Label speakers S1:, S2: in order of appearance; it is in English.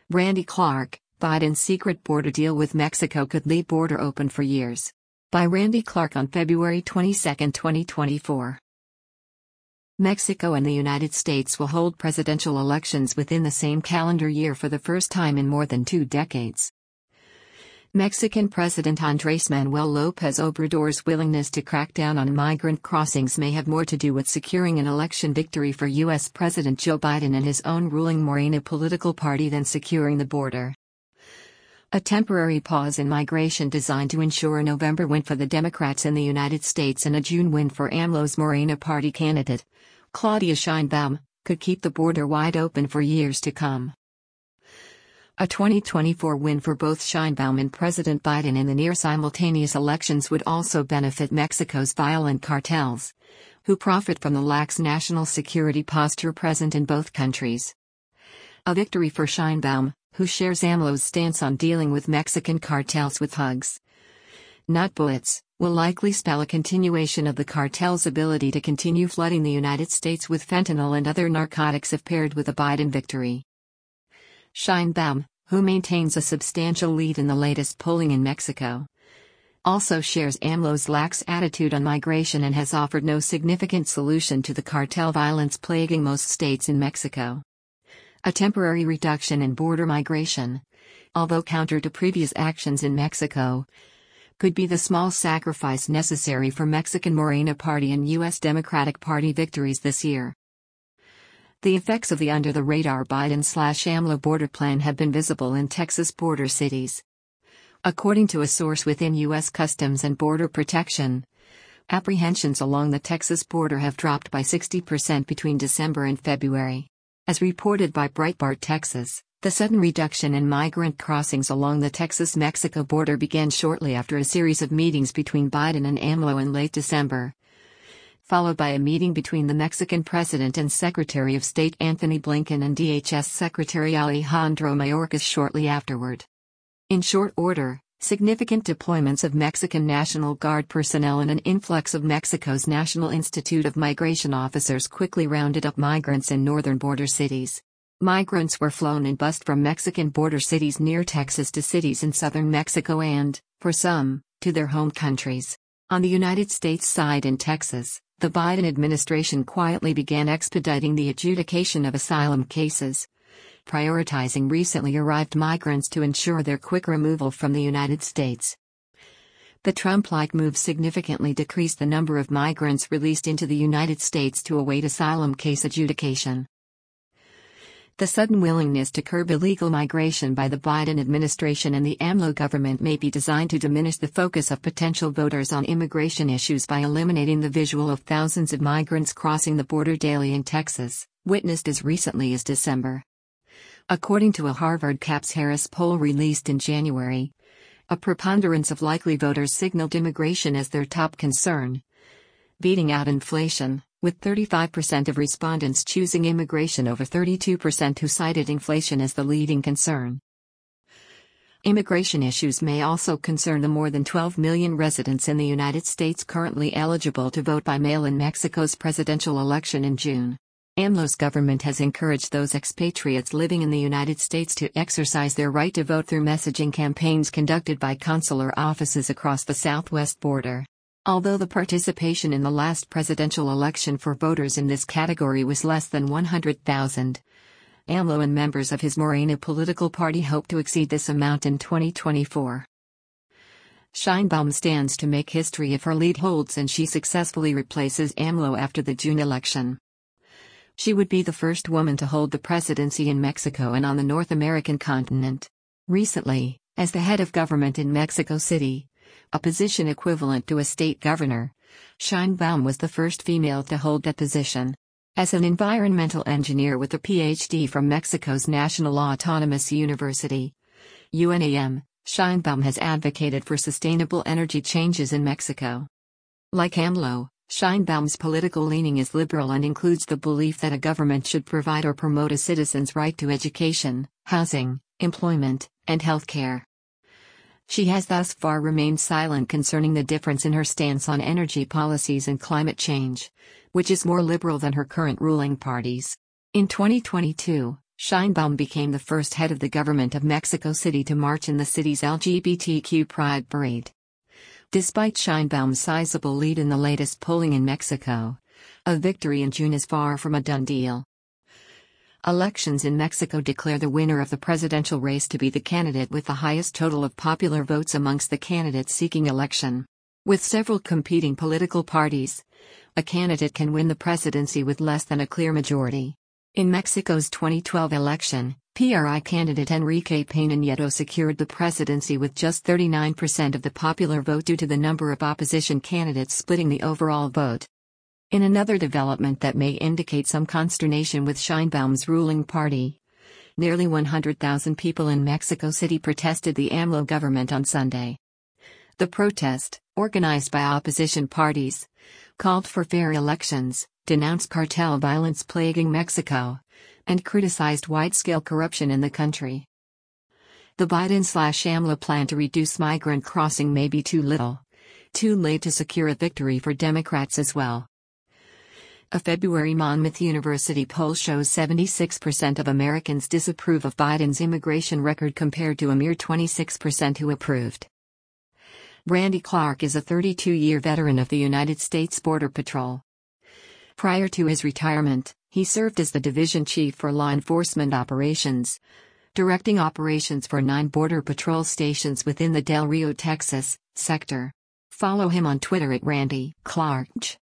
S1: Randy Clark, Biden's secret border deal with Mexico could leave border open for years. By Randy Clark on February 22, 2024. Mexico and the United States will hold presidential elections within the same calendar year for the first time in more than 2 decades. Mexican President Andrés Manuel López Obrador's willingness to crack down on migrant crossings may have more to do with securing an election victory for U.S. President Joe Biden and his own ruling Morena political party than securing the border. A temporary pause in migration designed to ensure a November win for the Democrats in the United States and a June win for AMLO's Morena party candidate, Claudia Sheinbaum, could keep the border wide open for years to come. A 2024 win for both Sheinbaum and President Biden in the near-simultaneous elections would also benefit Mexico's violent cartels, who profit from the lax national security posture present in both countries. A victory for Sheinbaum, who shares AMLO's stance on dealing with Mexican cartels with hugs, not bullets, will likely spell a continuation of the cartel's ability to continue flooding the United States with fentanyl and other narcotics if paired with a Biden victory. Sheinbaum, who maintains a substantial lead in the latest polling in Mexico, also shares AMLO's lax attitude on migration and has offered no significant solution to the cartel violence plaguing most states in Mexico. A temporary reduction in border migration, although counter to previous actions in Mexico, could be the small sacrifice necessary for Mexican Morena Party and U.S. Democratic Party victories this year. The effects of the under-the-radar Biden/AMLO border plan have been visible in Texas border cities. According to a source within U.S. Customs and Border Protection, apprehensions along the Texas border have dropped by 60% between December and February. As reported by Breitbart Texas, the sudden reduction in migrant crossings along the Texas-Mexico border began shortly after a series of meetings between Biden and AMLO in late December, followed by a meeting between the Mexican President and Secretary of State Anthony Blinken and DHS Secretary Alejandro Mayorkas shortly afterward. In short order, significant deployments of Mexican National Guard personnel and an influx of Mexico's National Institute of Migration officers quickly rounded up migrants in northern border cities. Migrants were flown and bused from Mexican border cities near Texas to cities in southern Mexico and, for some, to their home countries. On the United States side in Texas, the Biden administration quietly began expediting the adjudication of asylum cases, prioritizing recently arrived migrants to ensure their quick removal from the United States. The Trump-like move significantly decreased the number of migrants released into the United States to await asylum case adjudication. The sudden willingness to curb illegal migration by the Biden administration and the AMLO government may be designed to diminish the focus of potential voters on immigration issues by eliminating the visual of thousands of migrants crossing the border daily in Texas, witnessed as recently as December. According to a Harvard Caps-Harris poll released in January, a preponderance of likely voters signaled immigration as their top concern, beating out inflation, with 35% of respondents choosing immigration over 32% who cited inflation as the leading concern. Immigration issues may also concern the more than 12 million residents in the United States currently eligible to vote by mail in Mexico's presidential election in June. AMLO's government has encouraged those expatriates living in the United States to exercise their right to vote through messaging campaigns conducted by consular offices across the southwest border. Although the participation in the last presidential election for voters in this category was less than 100,000, AMLO and members of his Morena political party hope to exceed this amount in 2024. Sheinbaum stands to make history if her lead holds and she successfully replaces AMLO after the June election. She would be the first woman to hold the presidency in Mexico and on the North American continent. Recently, as the head of government in Mexico City, a position equivalent to a state governor, Sheinbaum was the first female to hold that position. As an environmental engineer with a PhD from Mexico's National Autonomous University, UNAM, Sheinbaum has advocated for sustainable energy changes in Mexico. Like AMLO, Sheinbaum's political leaning is liberal and includes the belief that a government should provide or promote a citizen's right to education, housing, employment, and health care. She has thus far remained silent concerning the difference in her stance on energy policies and climate change, which is more liberal than her current ruling parties. In 2022, Sheinbaum became the first head of the government of Mexico City to march in the city's LGBTQ Pride Parade. Despite Sheinbaum's sizable lead in the latest polling in Mexico, a victory in June is far from a done deal. Elections in Mexico declare the winner of the presidential race to be the candidate with the highest total of popular votes amongst the candidates seeking election. With several competing political parties, a candidate can win the presidency with less than a clear majority. In Mexico's 2012 election, PRI candidate Enrique Peña Nieto secured the presidency with just 39% of the popular vote due to the number of opposition candidates splitting the overall vote. In another development that may indicate some consternation with Sheinbaum's ruling party, nearly 100,000 people in Mexico City protested the AMLO government on Sunday. The protest, organized by opposition parties, called for fair elections, denounced cartel violence plaguing Mexico, and criticized wide-scale corruption in the country. The Biden/AMLO plan to reduce migrant crossing may be too little, too late to secure a victory for Democrats as well. A February Monmouth University poll shows 76% of Americans disapprove of Biden's immigration record compared to a mere 26% who approved. Randy Clark is a 32-year veteran of the United States Border Patrol. Prior to his retirement, he served as the division chief for law enforcement operations, directing operations for 9 Border Patrol stations within the Del Rio, Texas, sector. Follow him on Twitter at Randy Clark.